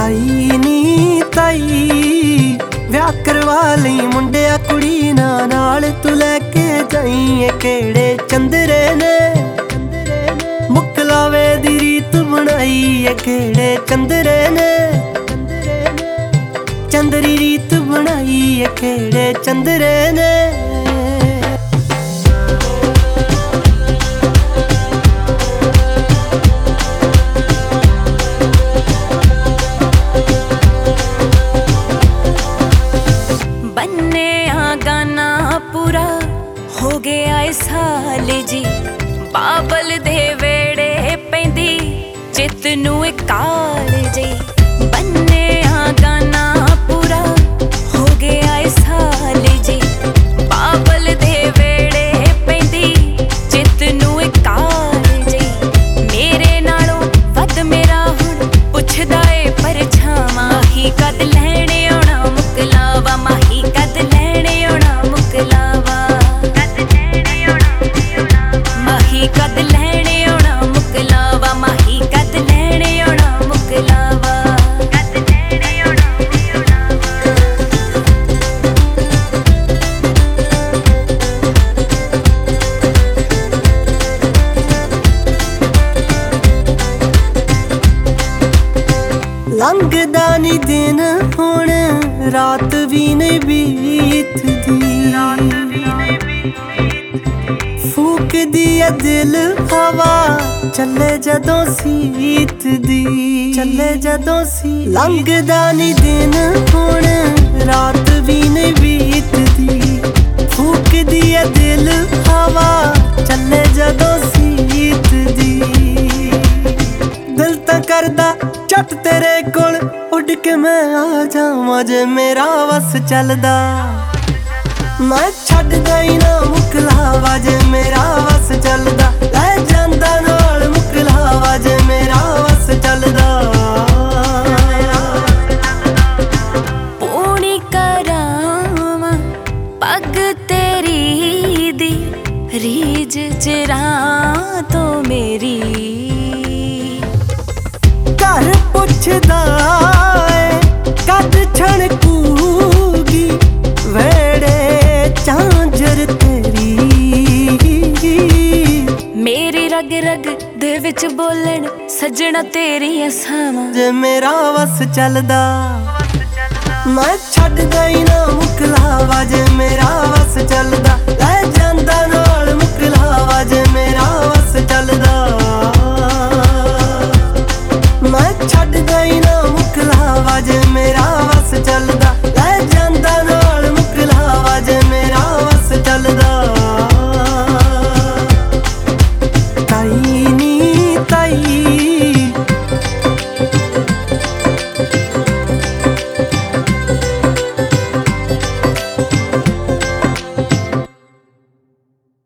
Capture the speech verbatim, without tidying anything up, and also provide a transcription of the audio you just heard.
ਤਾਈ ਨੀ ਤਾਈ ਵਿਆਹ ਕਰਵਾ ਲਈ ਮੁੰਡਿਆ ਕੁੜੀ ਨਾ ਨਾਲ ਤੂੰ ਲੈ ਕੇ ਜਾਈਂ। ਕਿਹੜੇ ਚੰਦਰੇ ਨੇ ਮੁਕਲਾਵੇ ਦੀ ਰੀਤ ਬਣਾਈ ਏ, ਕਿਹੜੇ ਚੰਦਰੇ ਨੇ ਚੰਦਰੀ ਰੀਤ ਬਣਾਈ ਏ, ਕਿਹੜੇ ਚੰਦਰੇ ਨੇ। हो गया इस साल जी बाबल दे वेड़े पैंदी चित नू काल जी। बन्ने आ गाना पूरा हो गया इस साल जी बाबल दे वेड़े पैंदी चित नू काल जी। मेरे नालों वध मेरा हुण पुछदा ए परछावां माही कद लैणे आउणा मुकलावा, माही कद लैणे आउणा मुकलावा, कद लैणे आउणा मुकलावा, माही कद लैणे आउणा मुकलावा, कद लैणे आउणा लंघदा नी दिन हुण रात भी नहीं बीतदी, फूक दिया दिल हवा चले जदों सीत दी, चले जदों सी। लंघदा नी दिन हुण रात भी नहीं बीतदी, फूक दिया दिल हवा चले जदों सीत दी। दिल तां करदा झट तेरे कोल उड़ के मैं आ जावां जे मेरा वस चलदा। मैं छड्डदा ही ना मुकलावा जे मेरा वस चलदा, लै जांदा नाल मुकलावा जे मेरा वस चलदा। पूनी करावां पग तेरी दी रीज चिरा तो मेरी। घर पुछदा ए कद छणकूगी वेड़े झांझर तेरी। मेरी रग रग दे विच बोलन सजना तेरी असावां जे मेरा वस चलदा। मैं छड्डदा ही